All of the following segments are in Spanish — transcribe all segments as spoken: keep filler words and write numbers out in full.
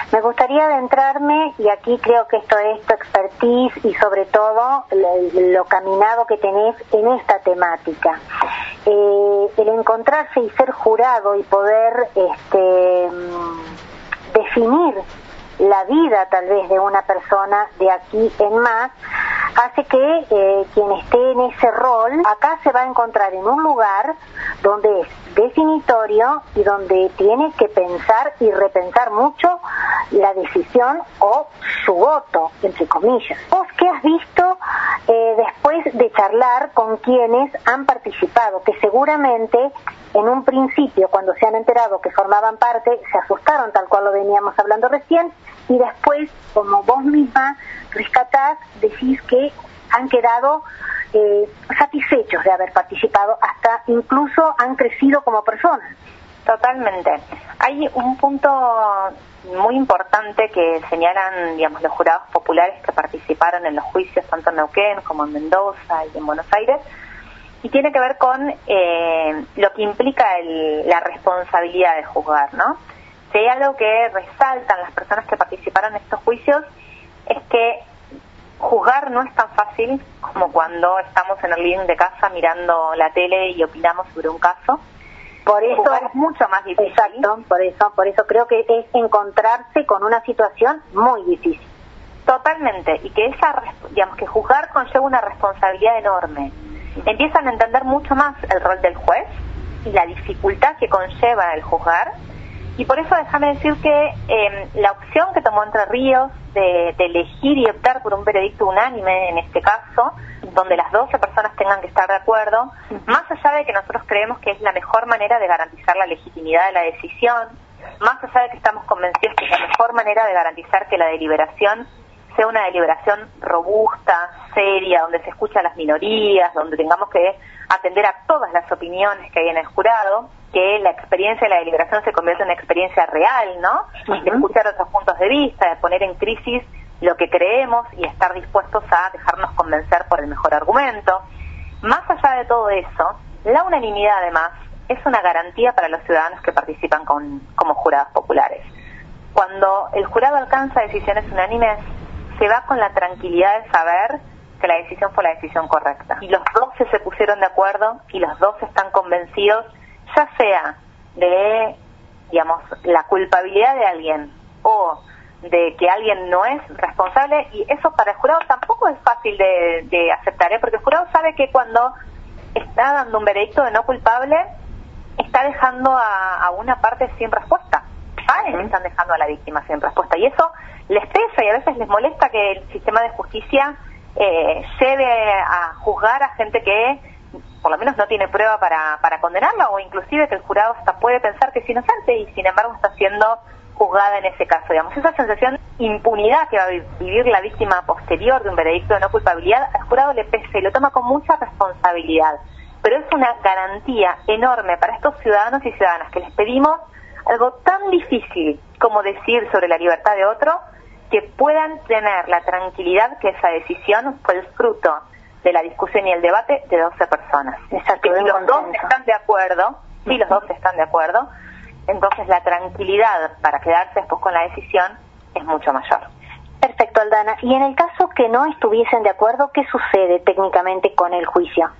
Me gustaría adentrarme, y aquí creo que esto es tu expertise y sobre todo lo, lo caminado que tenés en esta temática. Eh, el encontrarse y ser jurado y poder este, definir la vida tal vez de una persona de aquí en más, hace que eh, quien esté en ese rol acá se va a encontrar en un lugar donde es definitorio y donde tiene que pensar y repensar mucho la decisión o su voto, entre comillas. ¿Vos qué has visto eh, después de charlar con quienes han participado, que seguramente en un principio, cuando se han enterado que formaban parte, se asustaron, tal cual lo veníamos hablando recién, y después, como vos misma rescatás, decís que han quedado eh, satisfechos de haber participado, hasta incluso han crecido como personas? Totalmente. Hay un punto muy importante que señalan, digamos, los jurados populares que participaron en los juicios tanto en Neuquén como en Mendoza y en Buenos Aires, y tiene que ver con eh, lo que implica el, la responsabilidad de juzgar, ¿no? Si hay algo que resaltan las personas que participaron en estos juicios, es que juzgar no es tan fácil como cuando estamos en el living de casa mirando la tele y opinamos sobre un caso. Por eso juzgar es mucho más difícil. Exacto, por eso, por eso creo que es encontrarse con una situación muy difícil. Totalmente, y que esa, digamos, que juzgar conlleva una responsabilidad enorme. Empiezan a entender mucho más el rol del juez y la dificultad que conlleva el juzgar, y por eso déjame decir que eh, la opción que tomó Entre Ríos de, de elegir y optar por un veredicto unánime en este caso, donde las doce personas tengan que estar de acuerdo, más allá de que nosotros creemos que es la mejor manera de garantizar la legitimidad de la decisión, más allá de que estamos convencidos que es la mejor manera de garantizar que la deliberación sea una deliberación robusta, seria, donde se escucha a las minorías, donde tengamos que atender a todas las opiniones que hay en el jurado, que la experiencia de la deliberación se convierta en una experiencia real, ¿no? Uh-huh. De escuchar otros puntos de vista, de poner en crisis lo que creemos y estar dispuestos a dejarnos convencer por el mejor argumento. Más allá de todo eso, la unanimidad además es una garantía para los ciudadanos que participan con, como jurados populares. Cuando el jurado alcanza decisiones unánimes, se va con la tranquilidad de saber que la decisión fue la decisión correcta. Y los doce se pusieron de acuerdo y los doce están convencidos, ya sea de, digamos, la culpabilidad de alguien o de que alguien no es responsable, y eso para el jurado tampoco es fácil de, de aceptar, ¿eh? Porque el jurado sabe que cuando está dando un veredicto de no culpable, está dejando a, a una parte sin respuesta. Saben que están dejando a la víctima sin respuesta, y eso les pesa y a veces les molesta que el sistema de justicia eh, lleve a juzgar a gente que por lo menos no tiene prueba para, para condenarla, o inclusive que el jurado hasta puede pensar que es inocente y sin embargo está siendo juzgada en ese caso. Digamos, esa sensación de impunidad que va a vivir la víctima posterior de un veredicto de no culpabilidad, al jurado le pesa y lo toma con mucha responsabilidad. Pero es una garantía enorme para estos ciudadanos y ciudadanas que les pedimos algo tan difícil como decir sobre la libertad de otro, que puedan tener la tranquilidad que esa decisión fue el fruto de la discusión y el debate de doce personas. Exacto, que si los dos están de acuerdo, si los dos están de acuerdo, entonces la tranquilidad para quedarse después con la decisión es mucho mayor. Perfecto, Aldana. Y en el caso que no estuviesen de acuerdo, ¿qué sucede técnicamente con el juicio?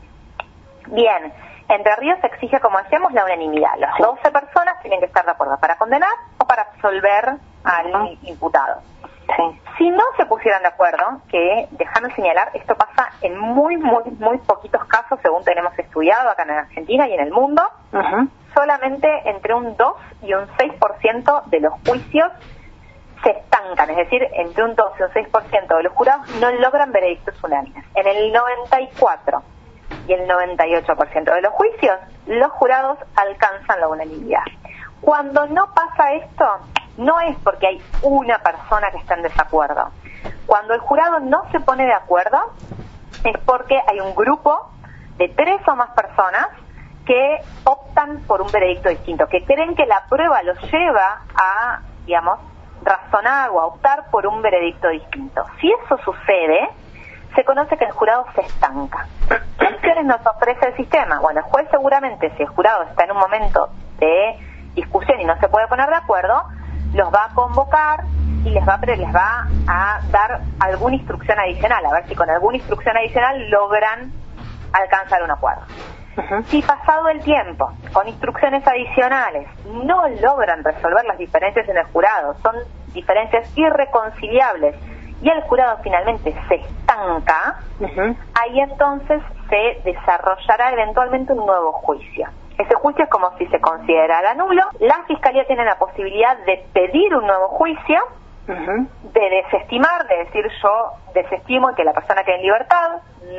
Bien, Entre Ríos exige, como decíamos, la unanimidad. Las sí. doce personas tienen que estar de acuerdo para condenar o para absolver al uh-huh. imputado. Sí. Si no se pusieran de acuerdo, que déjame señalar, esto pasa en muy, muy, muy poquitos casos, según tenemos estudiado acá en Argentina y en el mundo, uh-huh. solamente entre un dos y un seis por ciento de los juicios se estancan, es decir, entre un dos y un seis por ciento de los jurados no logran veredictos unánimes. En el noventa y cuatro y el noventa y ocho por ciento de los juicios, los jurados alcanzan la unanimidad. Cuando no pasa esto, no es porque hay una persona que está en desacuerdo. Cuando el jurado no se pone de acuerdo, es porque hay un grupo de tres o más personas que optan por un veredicto distinto, que creen que la prueba los lleva a, digamos, razonar o a optar por un veredicto distinto. Si eso sucede, se conoce que el jurado se estanca. ¿Qué opciones nos ofrece el sistema? Bueno, el juez seguramente, si el jurado está en un momento de discusión y no se puede poner de acuerdo, los va a convocar y les va, a, les va a dar alguna instrucción adicional, a ver si con alguna instrucción adicional logran alcanzar un acuerdo. Uh-huh. Si pasado el tiempo, con instrucciones adicionales, no logran resolver las diferencias en el jurado, son diferencias irreconciliables, y el jurado finalmente se estanca, uh-huh. ahí entonces se desarrollará eventualmente un nuevo juicio. Ese juicio es como si se considerara nulo. La Fiscalía tiene la posibilidad de pedir un nuevo juicio, uh-huh. de desestimar, de decir yo desestimo y que la persona quede en libertad,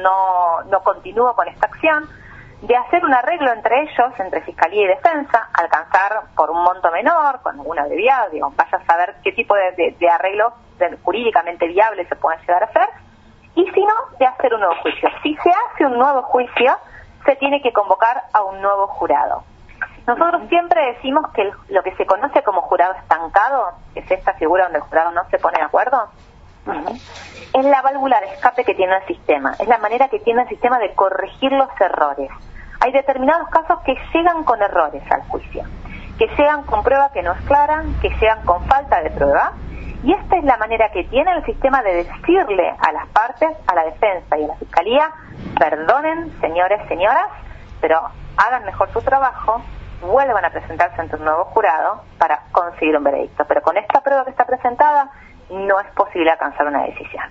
no, no continúo con esta acción, de hacer un arreglo entre ellos, entre Fiscalía y Defensa, alcanzar por un monto menor, con alguna abreviada, digamos, vaya a saber qué tipo de, de, de arreglo de, jurídicamente viable se pueden llegar a hacer, y si no, de hacer un nuevo juicio. Si se hace un nuevo juicio, se tiene que convocar a un nuevo jurado. Nosotros siempre decimos que el, lo que se conoce como jurado estancado, que es esta figura donde el jurado no se pone de acuerdo, uh-huh. es la válvula de escape que tiene el sistema, es la manera que tiene el sistema de corregir los errores. Hay determinados casos que llegan con errores al juicio, que llegan con prueba que no es clara, que llegan con falta de prueba, y esta es la manera que tiene el sistema de decirle a las partes, a la defensa y a la fiscalía: perdonen, señores, señoras, pero hagan mejor su trabajo, vuelvan a presentarse ante un nuevo jurado para conseguir un veredicto. Pero con esta prueba que está presentada, no es posible alcanzar una decisión.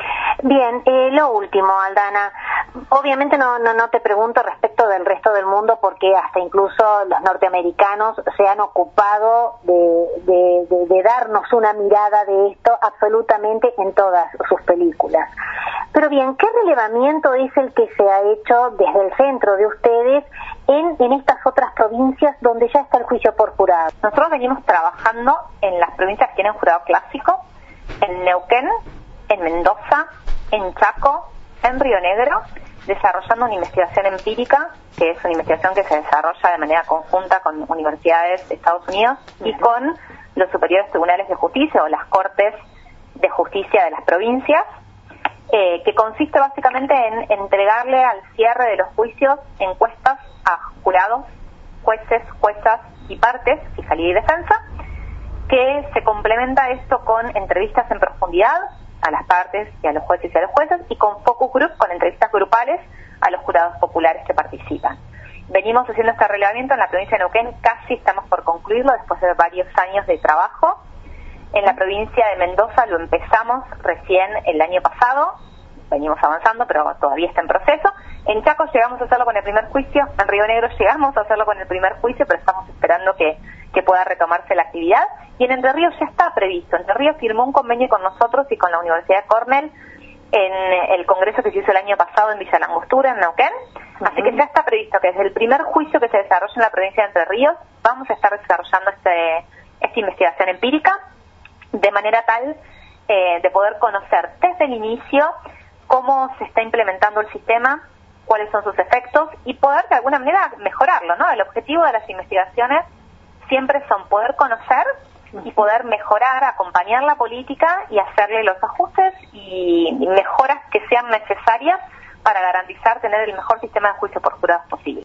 Bien, eh, lo último, Aldana. Obviamente no, no, no te pregunto respecto del resto del mundo, porque hasta incluso los norteamericanos se han ocupado de, de, de, de darnos una mirada de esto absolutamente en todas sus películas. Pero bien, ¿qué relevamiento es el que se ha hecho desde el centro de ustedes en, en estas otras provincias donde ya está el juicio por jurado? Nosotros venimos trabajando en las provincias que tienen jurado clásico, en Neuquén, en Mendoza, en Chaco, en Río Negro, desarrollando una investigación empírica, que es una investigación que se desarrolla de manera conjunta con universidades de Estados Unidos y con los superiores tribunales de justicia o las cortes de justicia de las provincias, eh, que consiste básicamente en entregarle al cierre de los juicios encuestas a jurados, jueces, juezas y partes, fiscalía y defensa, que se complementa esto con entrevistas en profundidad a las partes y a los jueces y a los jueces, y con focus group, con entrevistas grupales a los jurados populares que participan. Venimos haciendo este relevamiento en la provincia de Neuquén, casi estamos por concluirlo después de varios años de trabajo. En la provincia de Mendoza lo empezamos recién el año pasado, venimos avanzando, pero todavía está en proceso. En Chaco llegamos a hacerlo con el primer juicio, en Río Negro llegamos a hacerlo con el primer juicio, pero estamos esperando que, que pueda retomarse la actividad. Y en Entre Ríos ya está previsto. Entre Ríos firmó un convenio con nosotros y con la Universidad de Cornell en el congreso que se hizo el año pasado en Villa Langostura, en Neuquén. Uh-huh. Así que ya está previsto que desde el primer juicio que se desarrolla en la provincia de Entre Ríos vamos a estar desarrollando este, esta investigación empírica, de manera tal eh, de poder conocer desde el inicio cómo se está implementando el sistema, cuáles son sus efectos y poder de alguna manera mejorarlo, ¿no? El objetivo de las investigaciones siempre son poder conocer y poder mejorar, acompañar la política y hacerle los ajustes y mejoras que sean necesarias para garantizar tener el mejor sistema de juicio por jurados posible.